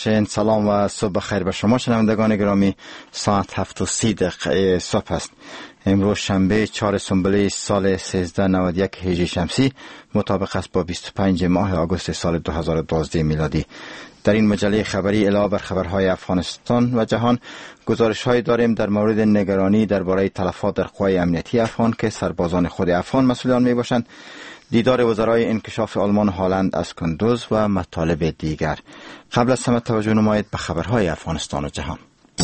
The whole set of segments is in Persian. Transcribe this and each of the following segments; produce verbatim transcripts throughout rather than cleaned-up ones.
باشین. سلام و صبح بخیر به شما شنوندگان گرامی. ساعت هفت و سی دقیقه صبح است. امروز شنبه چهار سنبله سال سیزده نود و یک هجری شمسی مطابق است با بیست و پنج ماه آگوست سال دو هزار و دوازده میلادی. در این مجله خبری علاوه بر خبرهای افغانستان و جهان گزارش‌هایی داریم در مورد نگرانی درباره تلفات در قوای امنیتی افغان که سربازان خود افغان مسئولان میباشند، دیدار وزرای انکشاف آلمان و هلند از کندوز و مطالب دیگر. قبل از همه توجه نمایید به خبرهای افغانستان و جهان.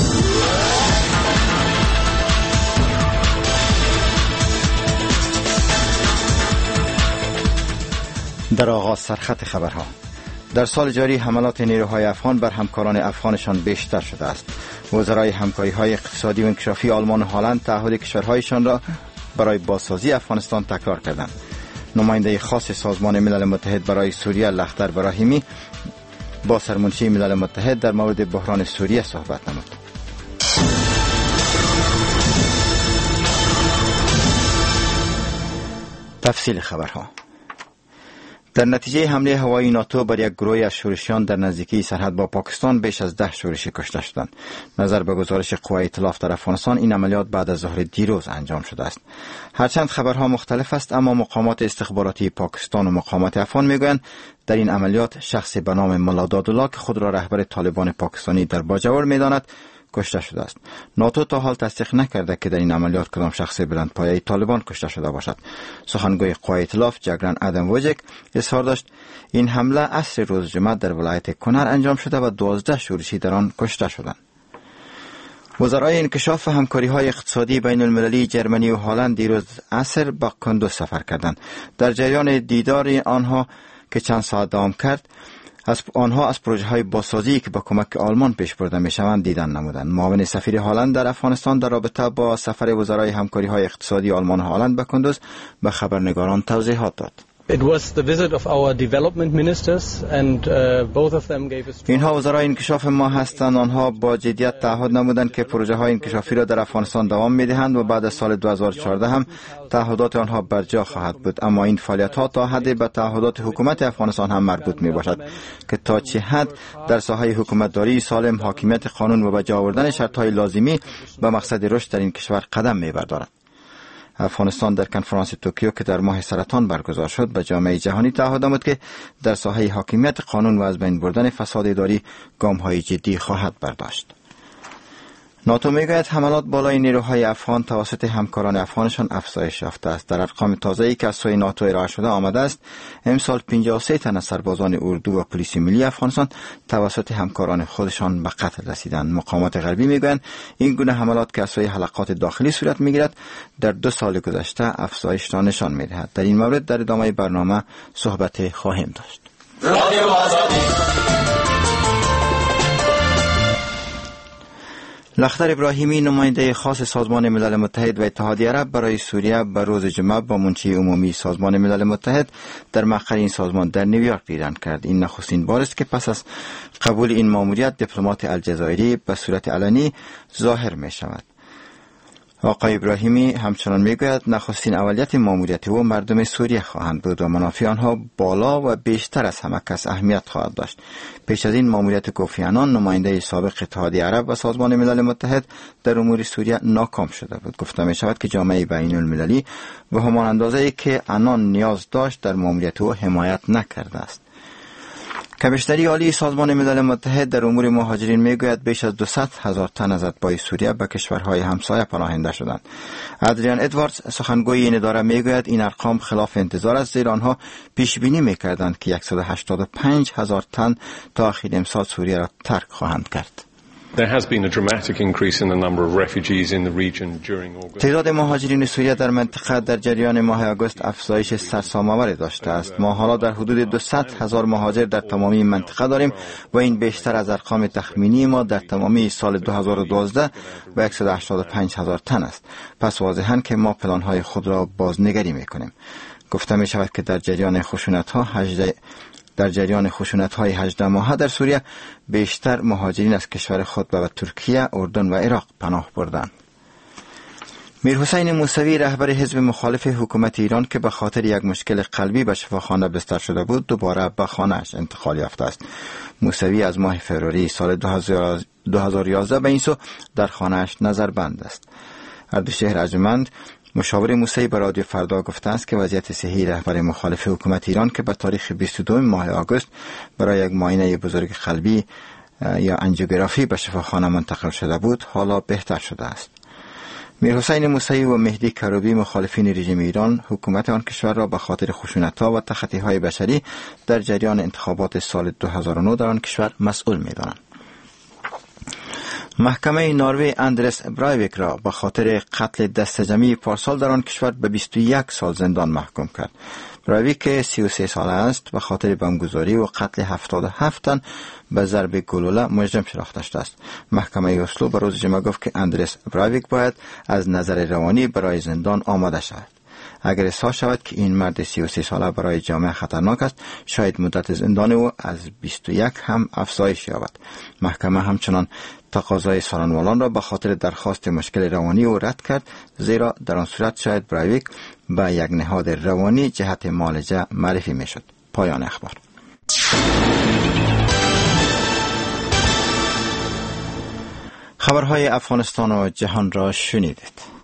در آغاز سرخط خبرها. در سال جاری حملات نیروهای افغان بر همکاران افغانشان بیشتر شده است. وزرای همکاری‌های اقتصادی و انکشافی آلمان و هلند تعهد کشورهایشان را برای بازسازی افغانستان تکرار کردند. نماینده خاص سازمان ملل متحد برای سوریه لختر براهیمی با سرمنشی ملل متحد در مورد بحران سوریه صحبت نمود. تفصیل خبرها. در نتیجه حمله هوایی ناتو بر یک گروه از شورشیان در نزدیکی سرحد با پاکستان بیش از ده شورشی کشته شدند. نظر به گزارش قوای ائتلاف در افغانستان این عملیات بعد از ظهر دیروز انجام شده است. هرچند خبرها مختلف است، اما مقامات استخباراتی پاکستان و مقامات افغان میگویند در این عملیات شخصی به نام ملا دادالله که خود را رهبر طالبان پاکستانی در باجوړ میداند کشته شده است. ناتو تا حال تصدیق نکرده که در این عملیات کدام شخص بلندپایه طالبان کشته شده باشد. سخنگوی قوای ائتلاف جگرن ادم وجک اظهار داشت این حمله عصر روز جمعه در ولایت کنر انجام شده و دوازده شورشی در آن کشته شدند. وزرای انکشاف و همکاری‌های اقتصادی بین المللی جرمنی و هلند دیروز عصر به کندوز سفر کردند. در جریان دیدار آنها که چند ساعت دوام کرد، از آنها از پروژه‌های بازسازی که با کمک آلمان پیش برده می‌شوند دیدن نمودند. معاون سفیر هلند در افغانستان در رابطه با سفر وزرای همکاری‌های اقتصادی آلمان و هلند به کندوز به خبرنگاران توضیحات داد. It was the visit of our development ministers and uh, both of them gave us. اینها وزرای انکشاف ما هستند. آنها با جدیت تعهد نمودند که پروژه های انکشافی را در افغانستان دوام میدهند و بعد از سال دو هزار و چهارده هم تعهدات آنها برجا خواهد بود. اما این فعالیت ها تا حدی به تعهدات حکومت افغانستان هم مربوط می باشد که تا چه حد در ساحه حکومتداری سالم، حاکمیت قانون و به جا آوردن شرط های لازمی به مقصد رشد در این کشور قدم می بردارد. افغانستان در کنفرانس توکیو که در ماه سرطان برگزار شد به جامعه جهانی تعهد نمود که در ساحه حاکمیت قانون و از بین بردن فساد اداری گام‌های جدی خواهد برداشت. ناتو میگوید حملات بالای نیروهای افغان توسط همکاران افغانشان افزایش یافته است. در ارقام تازه‌ای که از سوی ناتو ارائه شده آمده است، امسال پنجاه و سه تن از سربازان اردو و پلیس ملی افغانستان توسط همکاران خودشان به قتل رسیدند. مقامات غربی میگویند این گونه حملات که از سوی حلقات داخلی صورت میگیرد در دو سال گذشته افزایش را نشان میدهد. در این مورد در ادامه برنامه صحبت خواهیم داشت. لختر ابراهیمی نماینده خاص سازمان ملل متحد و اتحادیه عرب برای سوریه به روز جمعه با منشی عمومی سازمان ملل متحد در مقر این سازمان در نیویورک دیدار کرد. این نخستین بار است که پس از قبول این ماموریت دیپلمات الجزایری به صورت علنی ظاهر می شود. آقای ابراهیمی همچنان میگوید نخستین اولیت ماموریت او مردم سوریه خواهند بود و منافع آنها بالا و بیشتر از همه کس اهمیت خواهد داشت. پیش از این ماموریت کوفی عنان نماینده سابق اتحادیه عرب و سازمان ملل متحد در امور سوریه ناکام شده بود. گفته می شود که جامعه بین المللی به همان اندازه‌ای که عنان نیاز داشت در ماموریت او حمایت نکرده است. کمیشنری عالی سازمان ملل متحد در امور مهاجرین میگوید بیش از دویست هزار تن از اتباع سوریه به کشورهای همسایه پناهنده شدند. ادریان ادواردز سخنگوی این اداره میگوید این ارقام خلاف انتظار است، زیرا آنها پیش بینی میکردند که صد و هشتاد و پنج هزار تن تا آخر امسال سوریه را ترک خواهند کرد. There has been a dramatic increase in the number of refugees in the region during August. تعداد مهاجرین سوریه در منطقه در جریان ماه آگوست افزایش سرسام‌آوری داشته است. ما حالا در حدود دویست هزار مهاجر در تمامی منطقه داریم و این بیشتر از ارقام تخمینی ما در تمامی سال دو هزار و دوازده و صد و هشتاد و پنج هزار تن است. پس واضحاً که ما پلان‌های خود را بازنگری می‌کنیم. گفته می‌شود که در جریان خشونت‌ها هجده در جریان خشونت‌های هجده ماهه در سوریه بیشتر مهاجرین از کشور خود به ترکیه، اردن و عراق پناه بردند. میرحسین موسوی رهبر حزب مخالف حکومت ایران که به خاطر یک مشکل قلبی به شفاخانه بستر شده بود دوباره به خانه‌اش انتقال یافته است. موسوی از ماه فروری سال دو هزار و یازده به این سو در خانه‌اش نظربند است. اردشیر ارجمند مشاور موسوی به رادیو فردا گفته است که وضعیت صحی رهبر مخالف حکومت ایران که به تاریخ بیست و دو ماه آگوست برای یک معاینه بزرگ قلبی یا انجیوگرافی به شفاخانه منتقل شده بود حالا بهتر شده است. میرحسین موسوی و مهدی کروبی مخالفین رژیم ایران حکومت آن کشور را به خاطر خشونت‌ها و تخطی‌های بشری در جریان انتخابات سال دو هزار و نه در آن کشور مسئول می‌دانند. محکمه نروژ اندرس برایویک را به خاطر قتل دسته‌جمعی پارسال در آن کشور به بیست و یک سال زندان محکوم کرد. برایویک سی و سه ساله است به خاطر بمبگذاری و قتل هفتاد و هفت تن به ضرب گلوله مجرم شناخته شده است. محکمه اسلو به روز جمعه گفت که اندرس برایویک باید از نظر روانی برای زندان آماده شود. اگر اصلاح شود که این مرد سی و سه ساله برای جامعه خطرناک است، شاید مدت زندان او از بیست و یک هم افزایش یابد. محکمه همچنان تقاضای سارنوالان را به خاطر درخواست مشکل روانی او رد کرد، زیرا در آن صورت شاید برایویک به یک نهاد روانی جهت معالجه معرفی میشد. پایان اخبار. خبرهای افغانستان و جهان را شنیدید.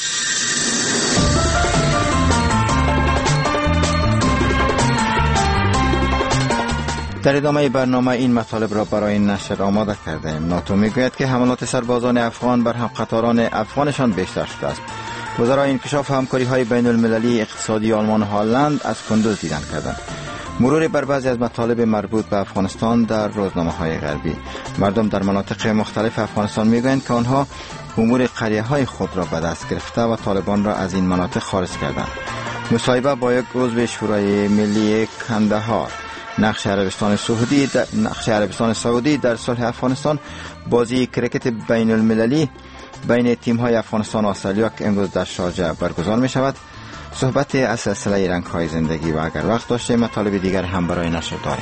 در ادامه برنامه این مطالب را برای نشر آماده کرده ایم. ناتو میگوید که حملات سربازان افغان بر همقطاران افغانشان بیشتر شده است. وزرای انکشاف همکاری های بین المللی اقتصادی آلمان و هلند از کندوز دیدن کردند. مرور بر بعضی از مطالب مربوط به افغانستان در روزنامه های غربی. مردم در مناطق مختلف افغانستان میگویند که آنها امور قریه های خود را به دست گرفته و طالبان را از این مناطق خارج کردند. مصاحبه با یک عضو شورای ملی کندهار. نقش عربستان سعودی در نقش عربستان سعودی در صلح افغانستان. بازی کرکت بین المللی بین تیم های افغانستان و استرالیا که امروز در شارجه برگزار می شود. صحبت از سلسله رنگ های زندگی و اگر وقت داشته مطالب دیگر هم برای نشر داریم.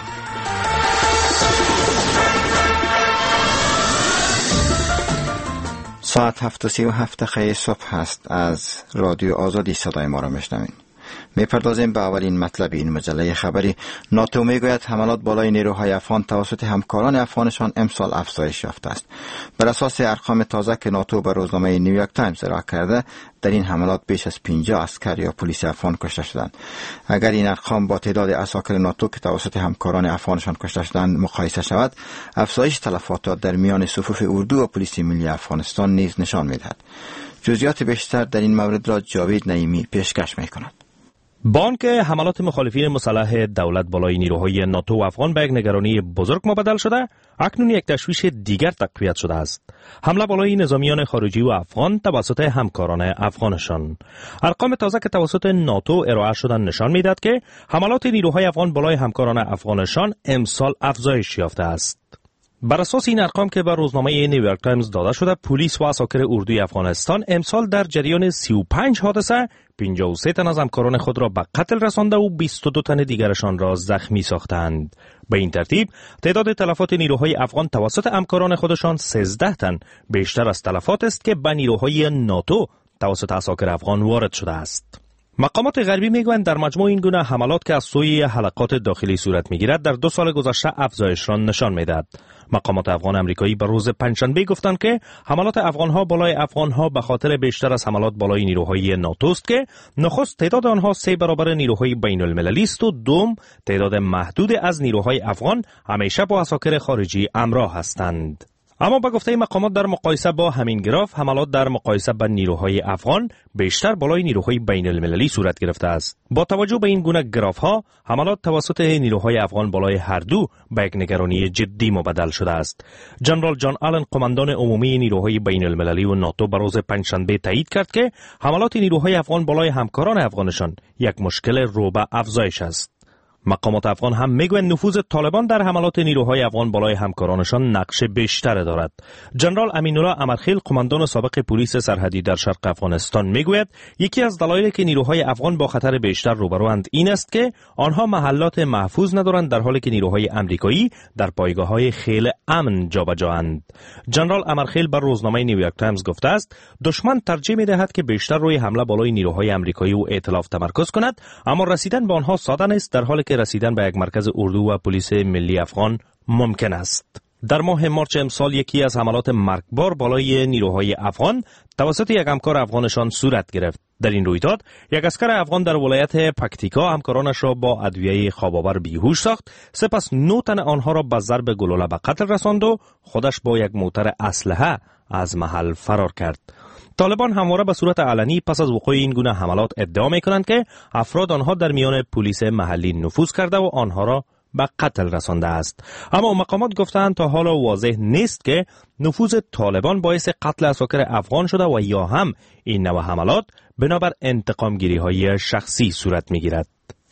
ساعت هفت و سی و هفت دقیقه صبح هست. از رادیو آزادی صدای ما را میشنوید. میپردازیم به اولین مطلب این مجله خبری. ناتو میگوید حملات بالای نیروهای افغان توسط همکاران افغانشان امسال افزایش یافته است. بر اساس ارقام تازه که ناتو به روزنامه نیویورک تایمز ارائه کرده، در این حملات بیش از پنجاه عسکر یا پلیس افغان کشته شدند. اگر این ارقام با تعداد عساکر ناتو که توسط همکاران افغانشان کشته شدند مقایسه شود، افزایش تلفات در میان صفوف اردو و پلیس ملی افغانستان نیز نشان میدهد. جزئیات بیشتر در این مورد را جاوید نعیمی پیشکش میکند. با آنکه حملات مخالفین مسلح دولت بالای نیروهای ناتو و افغان به یک نگرانی بزرگ مبدل شده، اکنون یک تشویش دیگر تقویت شده است. حمله بالای نظامیان خارجی و افغان توسط همکاران افغانشان. ارقام تازه که توسط ناتو ارائه شدن نشان میدهد که حملات نیروهای افغان بالای همکاران افغانشان امسال افزایش یافته است. بر اساس این ارقام که به روزنامه نیویورک تایمز داده شده، پلیس و عساکر اردوی افغانستان امسال در جریان سی و پنج حادثه پنجاه و سه تن از همکاران خود را به قتل رسانده و بیست و دو تن دیگرشان را زخمی ساختند. به این ترتیب تعداد تلفات نیروهای افغان توسط همکاران خودشان سیزده تن بیشتر از تلفات است که به نیروهای ناتو توسط عساکر افغان وارد شده است. مقامات غربی میگویند در مجموع این گونه حملات که از سوی حلقات داخلی صورت میگیرد در دو سال گذشته افزایش را نشان میدهد. مقامات افغان امریکایی به روز پنجشنبه گفتند که حملات افغانها بالای افغانها به خاطر بیشتر از حملات بالای نیروهای ناتو است که نخست تعداد آنها سه برابر نیروهای بین المللی است و دوم تعداد محدود از نیروهای افغان همیشه با عساکر خارجی همراه هستند. اما با گفته مقامات در مقایسه با همین گراف، حملات در مقایسه با نیروهای افغان بیشتر بالای نیروهای بین المللی صورت گرفته است. با توجه به این گونه گراف ها، حملات توسط نیروهای افغان بالای هر دو به یک نگرانی جدی مبدل شده است. جنرال جان آلن، قماندان عمومی نیروهای بین المللی و ناتو، به روز پنجشنبه تایید کرد که حملات نیروهای افغان بالای همکاران افغانشان یک مشکل رو به افزایش است. مقامات افغان هم میگویند نفوذ طالبان در حملات نیروهای افغان بالای همکارانشان نقش بیشتر دارد. جنرال امینالله امرخیل، قماندان سابق پلیس سرحدی در شرق افغانستان، میگوید یکی از دلایلی که نیروهای افغان با خطر بیشتر روبروند این است که آنها محلات محفوظ ندارند، در حالی که نیروهای امریکایی در پایگاه‌های خیلی امن جابجااند. جنرال امرخیل بر روزنامه نیویورک تایمز گفته است دشمن ترجیح می‌دهد که بیشتر روی حمله بالای نیروهای امریکایی و ائتلاف تمرکز کند، اما رسیدن به آنها ساده نیست، در حالی که رسیدن به یک مرکز اردو و پلیس ملی افغان ممکن است. در ماه مارچ امسال یکی از حملات مرگبار بالای نیروهای افغان توسط یک همکار افغانشان صورت گرفت. در این رویداد یک عسکر افغان در ولایت پکتیکا همکارانش را با ادویه خواب‌آور بیهوش ساخت، سپس نه تن آنها را با ضرب گلوله به قتل رساند و خودش با یک موتر اسلحه از محل فرار کرد. طالبان همواره به صورت علنی پس از وقوع این گونه حملات ادعا می‌کنند که افراد آنها در میان پلیس محلی نفوذ کرده و آنها را به قتل رسانده است. اما مقامات گفتند تا حالا واضح نیست که نفوذ طالبان باعث قتل اساکر افغان شده و یا هم این نوع حملات بنابر انتقامگیری‌های شخصی صورت می‌گیرد.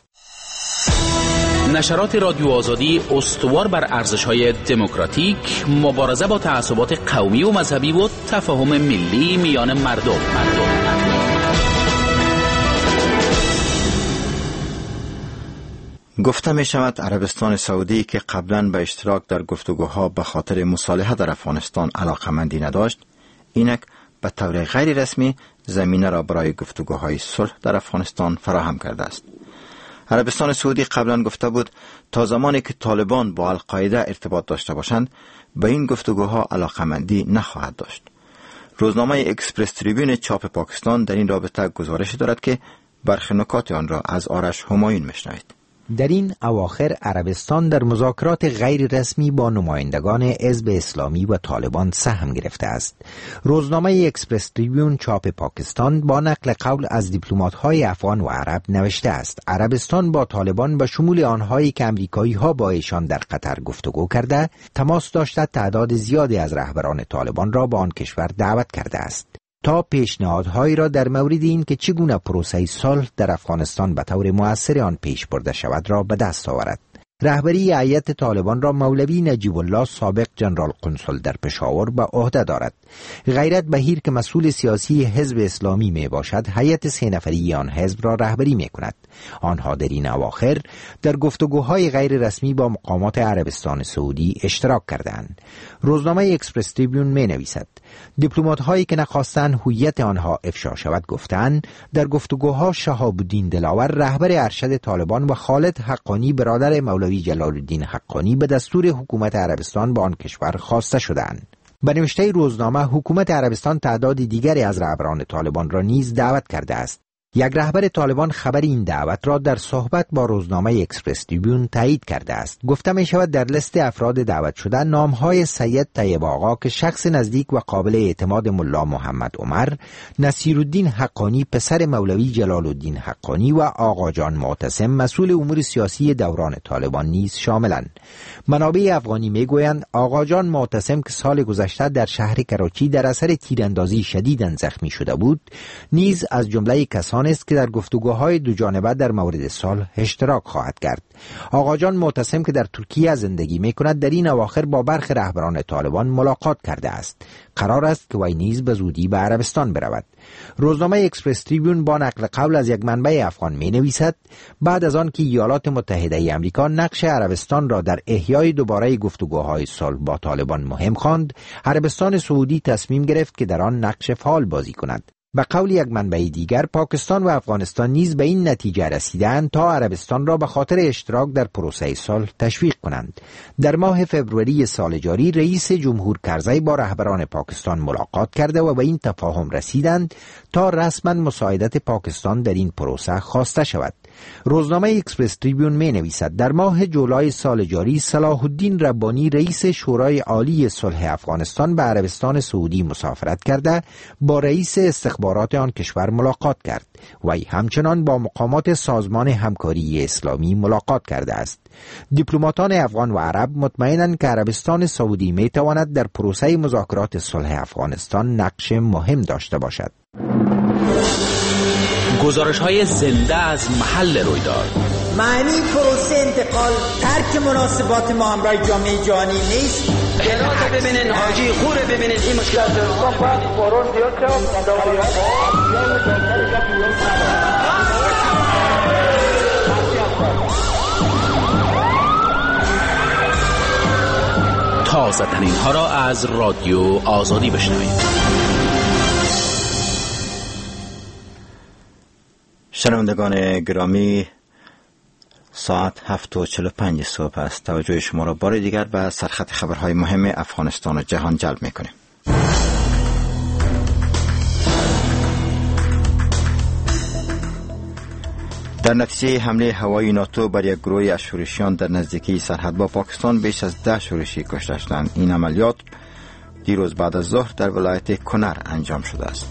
نشرات رادیو آزادی استوار بر ارزش‌های دموکراتیک، مبارزه با تعصبات قومی و مذهبی و تفاهم ملی میان مردم. مردم. گفته می شود عربستان سعودی که قبلا به اشتراک در گفتگوها به خاطر مصالحه در افغانستان علاقمندی نداشت، اینک به طور غیر رسمی زمینه را برای گفتگوهای صلح در افغانستان فراهم کرده است. عربستان سعودی قبلا گفته بود تا زمانی که طالبان با القاعده ارتباط داشته باشند به این گفتگوها علاقمندی نخواهد داشت. روزنامه اکسپرس تریبیون چاپ پاکستان در این رابطه گزارش دارد که برخی نکات آن را از آرش همایون میشنوید. در این اواخر عربستان در مذاکرات غیر رسمی با نمایندگان حزب اسلامی و طالبان سهم گرفته است. روزنامه اکسپرس تریبیون چاپ پاکستان با نقل قول از دیپلمات‌های افغان و عرب نوشته است عربستان با طالبان به شمول آنهایی که امریکایی‌ها با ایشان در قطر گفتگو کرده تماس داشته تعداد زیادی از رهبران طالبان را به آن کشور دعوت کرده است تا پیشنهادهایی را در مورد این که چگونه پروسه صلح در افغانستان به طور مؤثر آن پیش برده شود را به دست آورد. رهبری هیئت طالبان را مولوی نجیب الله سابق جنرال قنصل در پشاور به عهده دارد. غیرت بهیر که مسئول سیاسی حزب اسلامی می باشد هیئت سه نفری آن حزب را رهبری می کند. آنها در این اواخر در گفتگوهای غیر رسمی با مقامات عربستان سعودی اشتراک کردند. روزنامه اکسپرس تریبیون می نویسد دیپلمات هایی که نخواستند هویت آنها افشا شود گفتند در گفتگوها شهاب الدین دلاور رهبر ارشد طالبان و خالد حقانی برادر مولوی جلال الدین حقانی به دستور حکومت عربستان به آن کشور خواسته شدند. به نوشته روزنامه حکومت عربستان تعداد دیگری از رهبران طالبان را نیز دعوت کرده است. یک رهبر طالبان خبر این دعوت را در صحبت با روزنامه اکسپرس تریبیون تایید کرده است. گفته می شود در لیست افراد دعوت شده نامهای سید طیب آقا که شخص نزدیک و قابل اعتماد ملا محمد عمر، نصیرالدین حقانی پسر مولوی جلال الدین حقانی و آقا جان معتصم مسئول امور سیاسی دوران طالبان نیز شاملند. منابع افغانی می گویند آقا جان معتصم که سال گذشته در شهر کراچی در اثر تیراندازی شدیداً زخمی شده بود، نیز از جمله کسان است که در گفتگوهای دو جانبه در مورد صلح اشتراک خواهد کرد. آقا جان معتصم که در ترکیه زندگی می کند در این اواخر با برخی رهبران طالبان ملاقات کرده است. قرار است که وی نیز به زودی به عربستان برود. روزنامه اکسپرس تریبیون با نقل قول از یک منبع افغان می نویسد بعد از آن که ایالات متحده ای آمریکا نقش عربستان را در احیای دوباره گفتگوهای صلح با طالبان مهم خواند، عربستان سعودی تصمیم گرفت که در آن نقش فعال بازی کند. به قول یک منبع دیگر پاکستان و افغانستان نیز به این نتیجه رسیدند تا عربستان را به خاطر اشتراک در پروسه صلح تشویق کنند. در ماه فوریه سال جاری رئیس جمهور کرزی با رهبران پاکستان ملاقات کرده و به این تفاهم رسیدند تا رسما مساعدت پاکستان در این پروسه خواسته شود. روزنامه اکسپرس تریبیون می نویسد در ماه جولای سال جاری صلاح الدین ربانی رئیس شورای عالی صلح افغانستان به عربستان سعودی مسافرت کرده با رئیس استخبارات آن کشور ملاقات کرد. وی همچنان با مقامات سازمان همکاری اسلامی ملاقات کرده است. دیپلماتان افغان و عرب مطمئنند که عربستان سعودی می تواند در پروسه مذاکرات صلح افغانستان نقش مهم داشته باشد. گزارش‌های زنده از محل رویداد. معنی پروسه انتقال ترک مناسبات ما همراه جامعه جهانی نیست. جنازه ببینین، حاجی خوره ببینین، این مشکلات رو باید فورون زیاد تازه ترین ها را از رادیو آزادی بشنوید. شنوندگان گرامی، ساعت هفت و چهل و پنج صبح است. توجه شما را بار دیگر به سرخط خبرهای مهم افغانستان و جهان جلب می‌کنیم. در نتیجه حمله هوایی ناتو بر یک گروه از شورشیان در نزدیکی سرحد با پاکستان بیش از ده شورشی کشته شدند. این عملیات دیروز بعد از ظهر در ولایت کنر انجام شده است.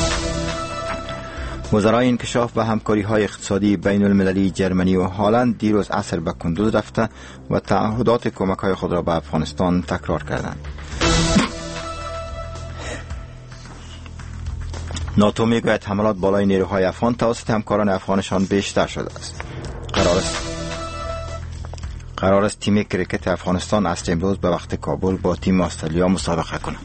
وزرای انکشاف و همکاری های اقتصادی بین المللی جرمنی و هلند دیروز عصر به کندوز رفته و تعهدات کمک های خود را به افغانستان تکرار کردند. ناتو میگوید حملات بالای نیروهای افغان توسط همکاران افغانشان بیشتر شده است. قرار است قرار است تیم کریکت افغانستان از امروز به وقت کابل با تیم استرالیا مسابقه کند.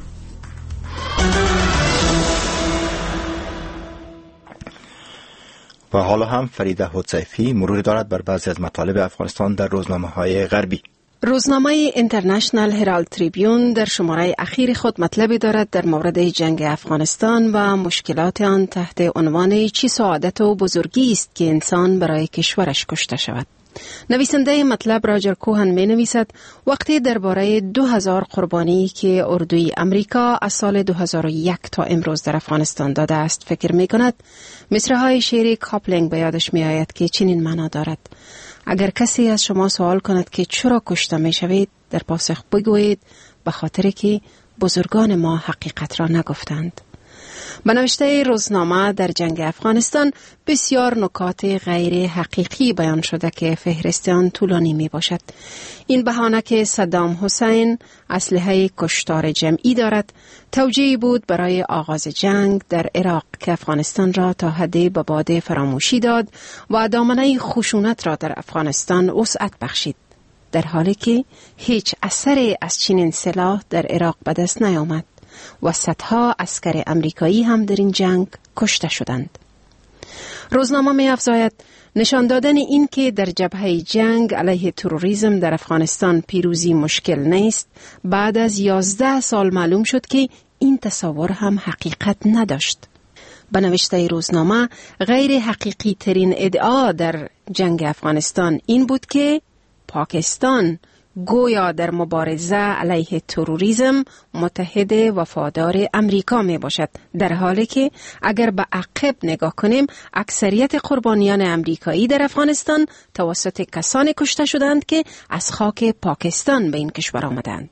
و حالا هم فریده حدسیفی مرور دارد بر بعضی از مطالب افغانستان در روزنامه‌های غربی. روزنامه اینترنشنال هرالد تریبیون در شماره اخیر خود مطلبی دارد در مورد جنگ افغانستان و مشکلات آن تحت عنوان چی سعادت و بزرگی است که انسان برای کشورش کشته شود. نویسنده مطلب راجر کوهن می نویسد وقتی درباره دو هزار قربانی که اردوی امریکا از سال دو هزار و یک تا امروز در افغانستان داده است فکر می کند، مصرع‌های شعر کاپلینگ به یادش می آید که چنین معنا دارد: اگر کسی از شما سوال کند که چرا کشته می شوید، در پاسخ بگویید به خاطر که بزرگان ما حقیقت را نگفتند. به نوشته روزنامه در جنگ افغانستان بسیار نکات غیر حقیقی بیان شده که فهرست آن طولانی می باشد. این بهانه که صدام حسین اسلحه کشتار جمعی دارد توجیهی بود برای آغاز جنگ در عراق که افغانستان را تا حدی به باد فراموشی داد و دامنه خشونت را در افغانستان وسعت بخشید، در حالی که هیچ اثری از چنین سلاح در عراق به دست نیامد و صدها عسکر امریکایی هم در این جنگ کشته شدند. روزنامه می افزاید نشان دادن این که در جبهه جنگ علیه تروریسم در افغانستان پیروزی مشکل نیست بعد از یازده سال معلوم شد که این تصور هم حقیقت نداشت. به نوشته روزنامه غیر حقیقی ترین ادعا در جنگ افغانستان این بود که پاکستان گویا در مبارزه علیه تروریسم متحد وفادار امریکا می باشد، در حالی که اگر به عقب نگاه کنیم اکثریت قربانیان امریکایی در افغانستان توسط کسانی کشته شدند که از خاک پاکستان به این کشور آمدند.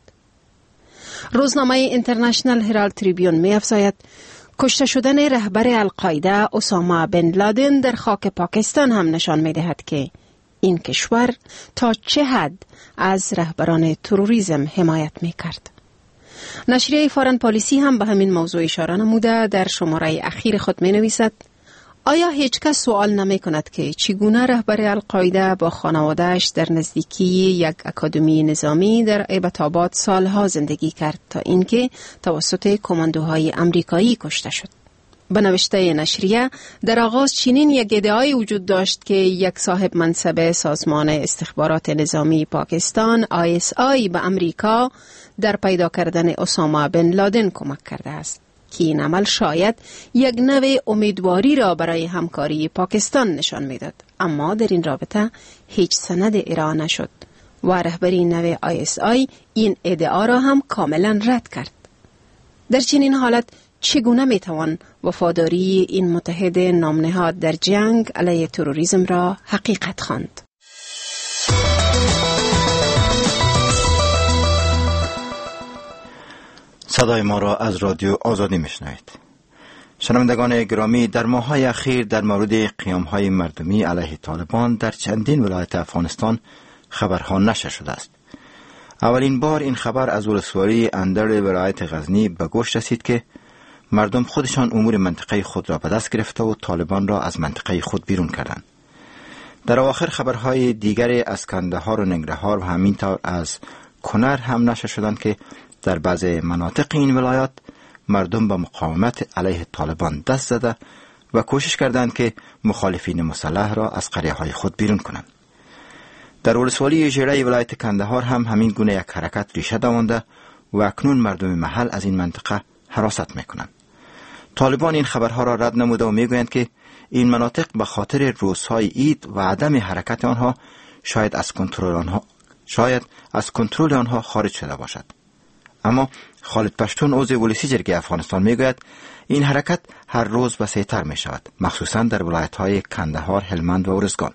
روزنامه اینترنشنال هرالد تریبیون می افزاید کشته شدن رهبر القاعده اسامه بن لادن در خاک پاکستان هم نشان می دهد که این کشور تا چه حد از رهبران تروریسم حمایت می کرد. نشریه فارن پالیسی هم به همین موضوع اشاره نموده در شماره اخیر خود می نویسد: آیا هیچ کس سوال نمی کند که چگونه رهبر القاعده با خانوادهش در نزدیکی یک اکادمی نظامی در ایبت آباد سالها زندگی کرد تا اینکه توسط کماندوهای امریکایی کشته شد؟ به نوشته نشریه در آغاز چنین یک ادعای وجود داشت که یک صاحب منصب سازمان استخبارات نظامی پاکستان آی اس آی به امریکا در پیدا کردن اسامه بن لادن کمک کرده است که این عمل شاید یک نوع امیدواری را برای همکاری پاکستان نشان میداد، اما در این رابطه هیچ سند ارائه نشد و رهبری نوع آی اس آی این ادعا را هم کاملا رد کرد. در چنین حالت چگونه میتوان وفاداری این متحد نامنهاد در جنگ علیه تروریسم را حقیقت خواند؟ صدای ما را از رادیو آزادی میشنوید. شنوندگان گرامی، در ماه‌های اخیر در مورد قیام‌های مردمی علیه طالبان در چندین ولایت افغانستان خبرها نشر شده است. اولین بار این خبر از ولسوالی اندر ولایت غزنی به گوش رسید که مردم خودشان امور منطقه خود را به دست گرفته و طالبان را از منطقه خود بیرون کردند. در آخر خبرهای دیگری از کندهار و ننگرهار و همینطور از کنر هم نشر شدند که در بعضی مناطق این ولایات مردم با مقاومت علیه طالبان دست زده و کوشش کردند که مخالفین مسلح را از قریه های خود بیرون کنند. در ولسوالی ژیره ولایت کندهار هم همین گونه یک حرکت ریشه دوانده و اکنون مردم محل از این منطقه حراست میکنند. طالبان این خبرها را رد نموده و میگویند که این مناطق به خاطر روزهای عید و عدم حرکت آنها شاید از کنترل آنها شاید از کنترل آنها خارج شده باشد. اما خالد پشتون عضو ولسی جرگه افغانستان میگوید این حرکت هر روز وسیع‌تر می شود، مخصوصا در ولایت‌های کندهار، هلمند و ارزگان.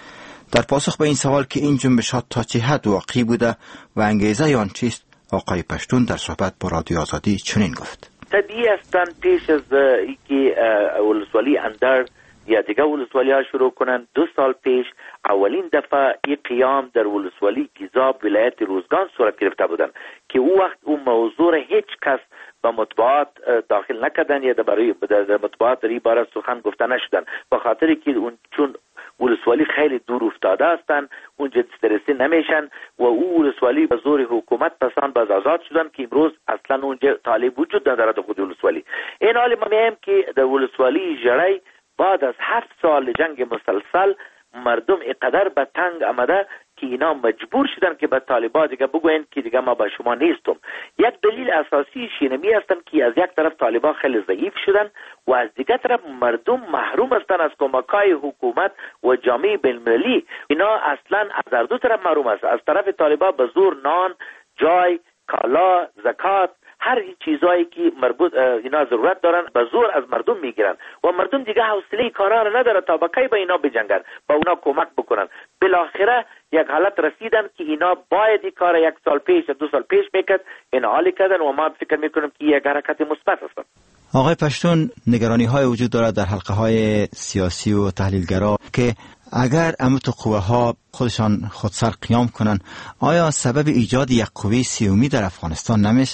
در پاسخ به این سوال که این جنبشات تا چه حد واقعی بوده و انگیزه آن چیست، آقای پشتون در صحبت با رادیو آزادی چنین گفت: طبیعی است پیش از اینکه ولسوالی اندر یا دیگه ولسوالی ها شروع کنند، دو سال پیش اولین دفعه این قیام در ولسوالی گیزاب ولایت روزگان صورت گرفته بودند که او وقت اون موضوع هیچ کس با مطبوعات داخل نکردن یا برای در مطبوعات در این باره سخن گفته نشدن، به خاطر که اون چون ولسوالی خیلی دور افتاده هستند اونجا دسترسی نمیشن و او ولسوالی به زور حکومت پسان باز آزاد شدن که امروز اصلا اونجا طالب وجود ندارد خود ولسوالی. این حال ما میگیم که در ولسوالی ژیره بعد از هفت سال جنگ مسلسل مردم اینقدر به تنگ آمده که اینا مجبور شدن که به طالبان دیگه بگوین که دیگه ما با شما نیستم. یک دلیل اساسی شینمی هستن که از یک طرف طالبان خیلی ضعیف شدن و از دیگه طرف مردم محروم هستن از کمکای حکومت و جامعه بین‌المللی. اینا اصلا از هر دو طرف محروم هستن، از طرف طالبان به زور نان، جای، کالا، زکات، هر چیزایی که مربوط اینا ضرورت دارن به زور از مردم میگیرن و مردم دیگه حوصله کارا را نداره تا با کی به اینا بجنگن، با اونا کمک بکنن. بالاخره یک حالت رسیدن که اینا باید این کار یک سال پیش دو سال پیش میکرد، این حالی کردن و ما فکر میکنم که یک حرکت مثبت است. آقای پشتون، نگرانی های وجود دارد در حلقه های سیاسی و تحلیلگرا که اگر امت قوه ها خودشان خودسر قیام کنن، آیا سبب ایجاد یک قوه سیومی در افغانستان نمیشه؟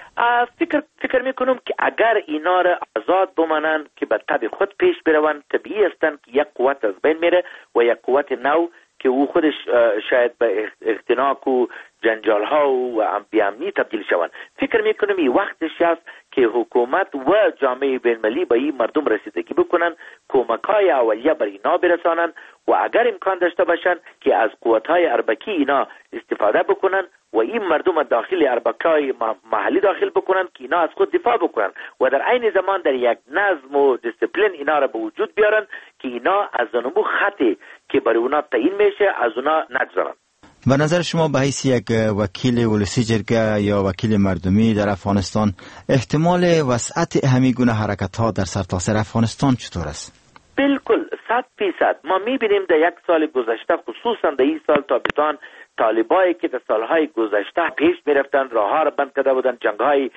فکر فکر میکنم که اگر اینا را آزاد بمانند که به طبع خود پیش بروند، طبیعی هستند که یک قوت از بین میره و یک قوت نو که او خودش شاید به اختناق و جنجال ها و بیامنی تبدیل شوند. فکر میکنم این وقتش است که حکومت و جامعه بین‌المللی به این مردم رسیدگی بکنن، کمک‌های اولیه بر اینا برسانن و اگر امکان داشته باشن که از قوت‌های اربکی اینا استفاده بکنن و این مردم داخل اربکای محلی داخل بکنن که اینا از خود دفاع بکنن و در عین زمان در یک نظم و دیسپلین اینا را به وجود بیارن که اینا از اونمو خطی که برای اونا تعیین میشه از اونا نگذارن. به نظر شما به حیث یک وکیل ولسی جرگه یا وکیل مردمی در افغانستان احتمال وسعت همین گونه حرکت ها در سرتاسر افغانستان چطور است؟ بالکل صد فیصد. ما میبینیم در یک سال گذشته، خصوصا در این سال تابستان، طالبایی که در سالهای گذشته پیش میرفتن، راهها را بند کرده بودن، جنگهای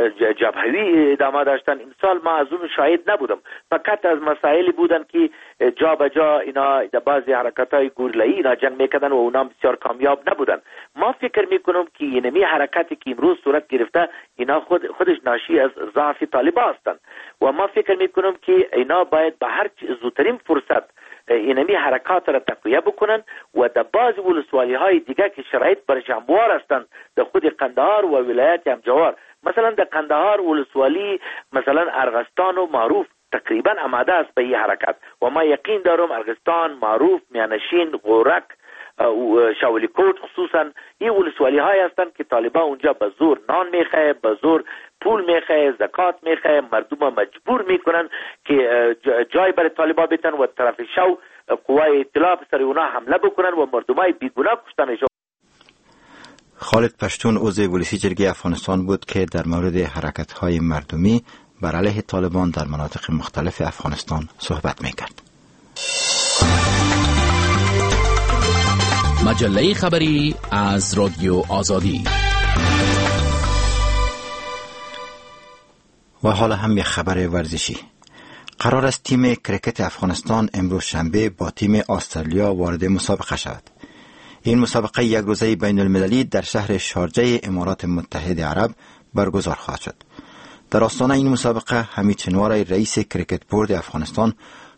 جبهوی ادامه داشتن، این سال ما از اون شاهد نبودم. فقط از مسائلی بودن که جا به جا اینا در بعضی حرکت‌های گوریلایی اینا جنگ میکردن و اونا بسیار کامیاب نبودن. ما فکر میکنم که اینمی حرکتی که امروز صورت گرفته اینا خود خودش ناشی از ضعف طالبان هستند و ما فکر میکنم که اینا باید به هر زودترین فرصت اینمی حرکات را تقویه بکنن و در بعض ولسوالی های دیگه که شرایط برش هموار هستند، در خود قندهار و ولایت همجوار، مثلا در قندهار ولسوالی مثلا ارغستان و معروف تقریبا آماده است به این حرکت و ما یقین دارم ارغستان، معروف، میانشین، غورک، شاولی کوٹ خصوصا این ولسوالی های هستند که طالبان اونجا به زور نان میخواه، به زور پول میخواه، زکات میخواه، مردم مجبور میکنن که جای برای طالبان بیتن و طرف شو قوه اطلاع سر اونا حمله بکنن و مردمای بیگناه کشته میشن. خالد پشتون عضو ولسی جرگه افغانستان بود که در مورد حرکت های مردمی بر علیه طالبان در مناطق مختلف افغانستان صحبت میکرد. مجله خبری از رادیو آزادی. و حالا هم یک خبر ورزشی. قرار است تیم کرکت افغانستان امروز شنبه با تیم استرالیا وارد مسابقه شود. این مسابقه یک روزه بین المللی در شهر شارجه امارات متحده عرب برگزار خواهد شد. در آستانه این مسابقه حمید چنوار رئیس کرکت بورد افغانستان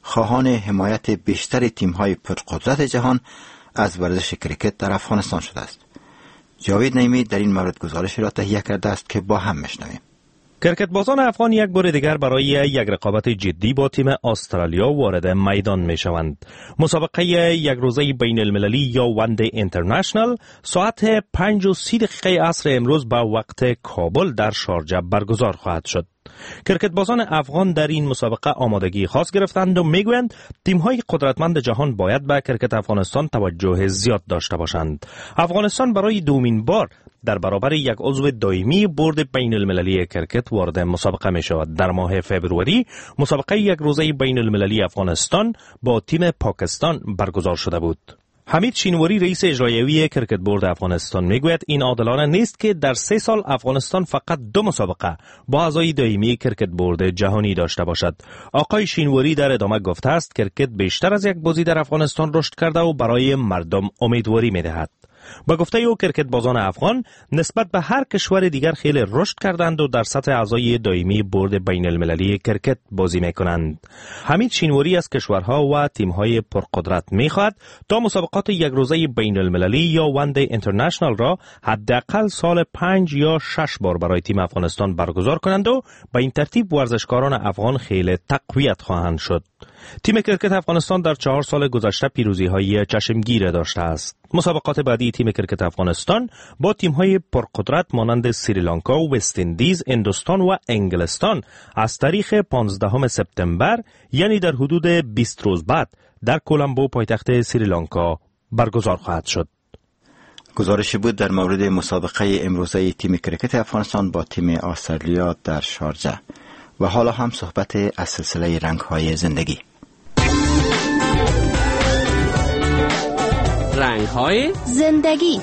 خواهان حمایت بیشتر تیم‌های پرقدرت جهان از ورزش کرکت در افغانستان شده است. جاوید نعیمی در این مورد گزارشی را تهیه کرده است که با هم میشنویم. کرکتبازان افغان یک بار دیگر برای یک رقابت جدی با تیم استرالیا وارد میدان می شوند. مسابقه یک روزه بین المللی یا وندی اینترنشنال ساعت پنج و سی دقیقه عصر امروز با وقت کابل در شارجه برگزار خواهد شد. کرکتبازان افغان در این مسابقه آمادگی خاص گرفتند و میگویند تیم‌های قدرتمند جهان باید به کرکت افغانستان توجه زیاد داشته باشند. افغانستان برای دومین بار در برابر یک عضو دائمی بورد بین المللی کرکت وارد مسابقه می شود. در ماه فوریه مسابقه یک روزه بین المللی افغانستان با تیم پاکستان برگزار شده بود. حمید شینواری رئیس اجرایی کرکت بورد افغانستان میگوید این عادلانه نیست که در سه سال افغانستان فقط دو مسابقه با اعضای دائمی کرکت بورد جهانی داشته باشد. آقای شینواری در ادامه گفته است کرکت بیشتر از یک بازی در افغانستان رشد کرده و برای مردم امیدواری میدهد. با گفته او کرکت بازان افغان نسبت به هر کشور دیگر خیلی رشد کردند و در سطح اعضای دائمی بورد بین المللی کرکت بازی می کنند. حمید شینواری از کشورها و تیم‌های پرقدرت می خواهد تا مسابقات یک روزه بین المللی یا وندی اینترنشنال را حداقل سال پنج یا شش بار برای تیم افغانستان برگزار کنند و به این ترتیب ورزشکاران افغان خیلی تقویت خواهند شد. تیم کرکت افغانستان در چهار سال گذشته پیروزی‌های چشمگیر داشته است. مسابقات بعدی تیم کرکت افغانستان با تیم‌های پرقدرت مانند سریلانکا و وست اندیز، هندوستان و انگلستان از تاریخ پانزدهم سپتامبر یعنی در حدود بیست روز بعد در کولمبو پایتخت سریلانکا برگزار خواهد شد. گزارشی بود در مورد مسابقه امروزه تیم کرکت افغانستان با تیم استرالیا در شارجه. و حالا هم صحبت از سلسله رنگ‌های زندگی. رنگ‌های زندگی.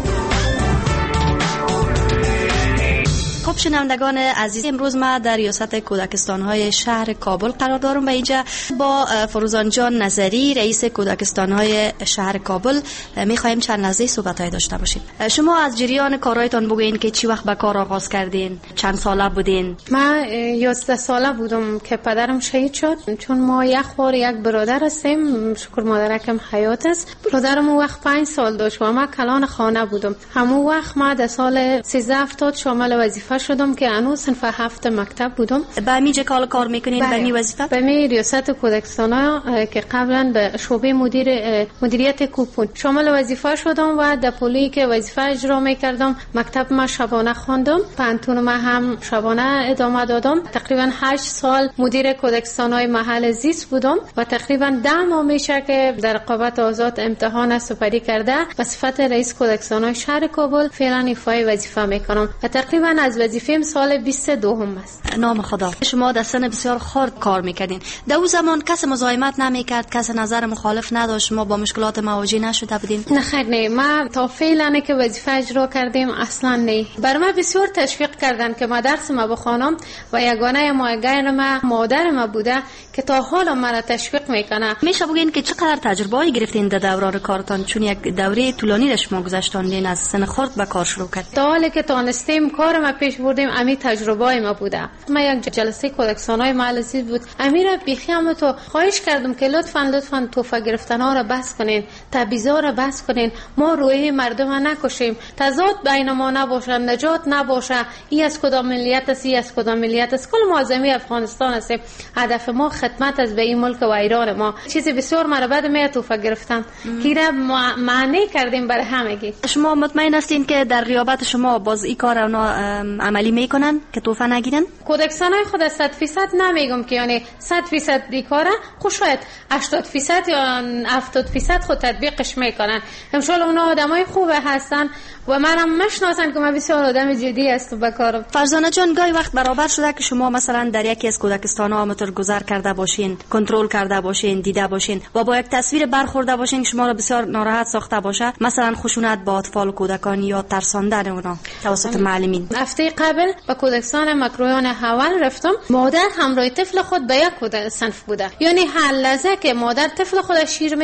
خب شنوندگان عزیز، امروز ما در ریاست کودکستان‌های شهر کابل قرار دارم و اینجا با فروزان جان نظری رئیس کودکستان‌های شهر کابل می‌خوایم چند لحظه صحبت‌های داشته باشیم. شما از جریان کارهایتان بگوین که چی وقت به کار آغاز کردین؟ چند ساله بودین؟ من یازده ساله بودم که پدرم شهید شد، چون ما یک خور یک برادر هستیم، شکر مادرکم حیات است. برادرم اون وقت پنج سال داشت و من کلان خانه بودم. همون وقت ما در سال سیزده هفتاد شامل وظیفه شدم که هنوز صنف هفت مکتب بودم. به میجه کال کار میکنین؟ به می وظیفه؟ به می ریاست کودکستان‌ها که قبلا به شعبه مدیر مدیریت کوپون شامل وظیفه شدم و در پولی که وظیفه اجرا میکردم مکتب ما شبانه خواندم، پانتون ما هم شبانه ادامه دادم. تقریبا هشت سال مدیر کودکستان‌های محل زیست بودم و تقریبا ده ماه میشه که در رقابت آزاد امتحان سپری کرده به صفت رئیس کودکستان‌های شهر کابل فعلا ایفای وظیفه میکنم و تقریبا از وظیفه‌ام سال بیست و دو هم است. نام خدا. شما در سن بسیار خرد کار میکردین. در اون زمان کس مزاحمت نمیکرد، کس نظر مخالف نداشت، شما با مشکلات مواجه نشده بودین؟ نه خیر، نه. ما تا فعلا که وظیفه اجرا کردیم اصلا نه. بر ما بسیار تشویق کردن که ما درس ما بخوانم و یگانه مایگان ما مادر ما بوده که تا حالا مرا تشویق میکنه. میشه بگین که چقدر تجربه گرفتین در دوران کارتان، چون یک دوره طولانی را شما گذشتاندین، از سن خرد به کار شروع کردین؟ تا حالی که تونستیم کار ما پیش بردیم امی تجربه ما بوده. ما یک جلسه کودکستان‌های محلی بود، امیر بیخیام تو خواهش کردم که لطفاً لطفاً توفه گرفتنا را بس کنین، تبعیضا را بس کنین، ما روی مردم نکشیم، تضاد بین ما نباشه، نجات نباشه، ای از کدام ملیت است، ای از کدام ملیت است، کل ما زمین افغانستان است، هدف ما خدمت از به این ملک و ایران ما. چیز بسیار مرا بعد می توفه گرفتن که را معنی کردیم برای همگی. شما مطمئن هستین که در غیابت شما باز این کار اونا عملی میکنن که توفه نگیرن؟ کودکستانای خود صد درصد نمیگم که یعنی صد درصد بیکاره، خوش شاید هشتاد درصد یا هفتاد درصد خود تطبیقش میکنن. ان شاء الله اونا آدمای خوبه هستن و منم مشناسن که من بسیار آدم جدی هستم به کارم. فرزانه جان، گاهی وقت برابر شده که شما مثلا در یکی از کودکستان‌ها متر گذر کرده باشین، کنترل کرده باشین، دیده باشین و با یک تصویر برخورده باشین که شما را بسیار ناراحت ساخته باشه، مثلا خشونت با اطفال و کودکان یا ترساندن اونا توسط معلمین؟ هفته قبل به کودکستان مکرویان حول رفتم، مادر همراه طفل خود به یک صنف بوده، یعنی هر لحظه که مادر طفل خود شیر میده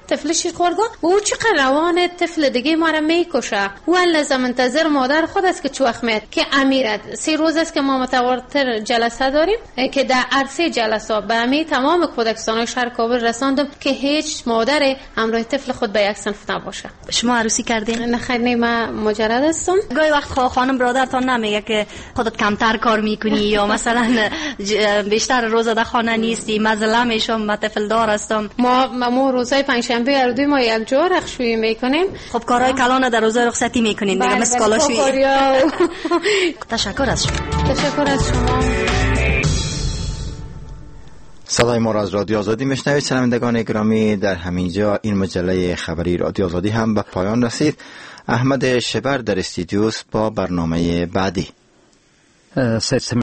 طفل شیر خورگاه و او چقدر روان طفل دیگه ما را میکشه و لازم منتظر مادر خود است که چه وقت میاد که امیرت سه روز است که ما متواتر جلسه داریم که در عرصه جلسات به همه تمام کودکستان‌های شهر کابل رساندم که هیچ مادر همراه طفل خود به یک صنف نباشه. شما عروسی کردین؟ نه خیر، نه من مجرد هستم. گاهی وقت خانم برادرتان نمیگه که خودت کمتر کار میکنی یا مثلا بیشتر روزه در خانه نیستی، مزله میشم، من طفل دار هستم؟ ما ما روزهای پنجشنبه هر دوی ما یک جا رخشویی میکنیم. خب کارهای کلان در روزهای رخصتی میکنین دیگه، مثل کالاشویی. تشکر از شما. تشکر از شما. صدای ما را از رادیو آزادی میشنوید. شنوندگان گرامی، در همینجا این مجله خبری رادیو آزادی هم به پایان رسید. احمد شبر در استودیوس با برنامه بعدی.